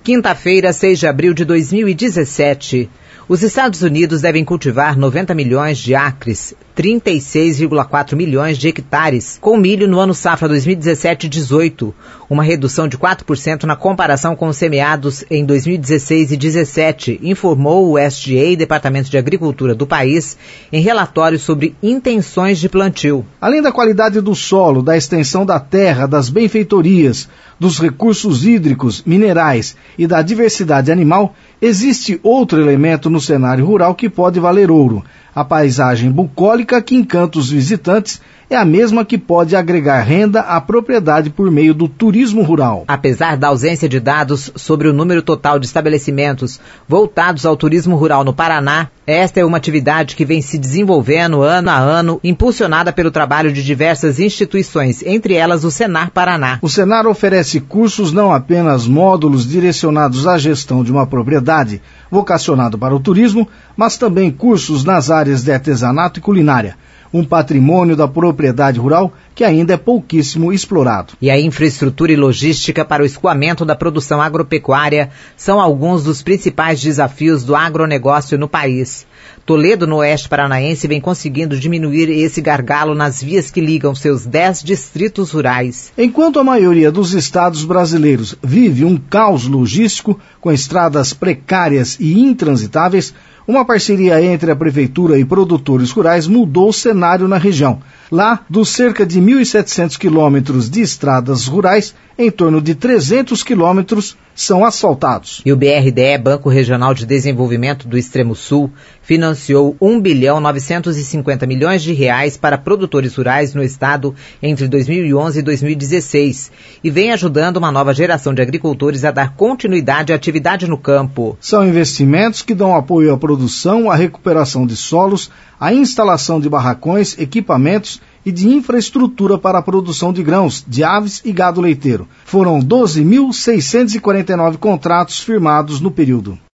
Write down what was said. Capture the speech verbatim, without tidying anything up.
Quinta-feira, seis de abril de dois mil e dezessete. Os Estados Unidos devem cultivar noventa milhões de acres, trinta e seis vírgula quatro milhões de hectares, com milho no ano safra dois mil e dezessete dezoito, uma redução de quatro por cento na comparação com os semeados em dois mil e dezesseis e dezessete, informou o U S D A, Departamento de Agricultura do país, em relatório sobre intenções de plantio. Além da qualidade do solo, da extensão da terra, das benfeitorias, dos recursos hídricos, minerais e da diversidade animal, existe outro elemento no cenário rural que pode valer ouro. A paisagem bucólica que encanta os visitantes é a mesma que pode agregar renda à propriedade por meio do turismo rural. Apesar da ausência de dados sobre o número total de estabelecimentos voltados ao turismo rural no Paraná, esta é uma atividade que vem se desenvolvendo ano a ano, impulsionada pelo trabalho de diversas instituições, entre elas o Senar Paraná. O Senar oferece cursos, não apenas módulos direcionados à gestão de uma propriedade vocacionado para o turismo, mas também cursos nas áreas de artesanato e culinária. Um patrimônio da propriedade rural que ainda é pouquíssimo explorado. E a infraestrutura e logística para o escoamento da produção agropecuária são alguns dos principais desafios do agronegócio no país. Toledo, no oeste paranaense, vem conseguindo diminuir esse gargalo nas vias que ligam seus dez distritos rurais. Enquanto a maioria dos estados brasileiros vive um caos logístico, com estradas precárias e intransitáveis, uma parceria entre a prefeitura e produtores rurais mudou o cenário na região. Lá, dos cerca de mil e setecentos quilômetros de estradas rurais, em torno de trezentos quilômetros são asfaltados. E o B R D E, Banco Regional de Desenvolvimento do Extremo Sul, financiou um bilhão novecentos e cinquenta milhões de reais para produtores rurais no estado entre dois mil e onze e dois mil e dezesseis e vem ajudando uma nova geração de agricultores a dar continuidade à atividade no campo. São investimentos que dão apoio à produção, à recuperação de solos, à instalação de barracões, equipamentos e de infraestrutura para a produção de grãos, de aves e gado leiteiro. Foram doze mil seiscentos e quarenta e nove contratos firmados no período.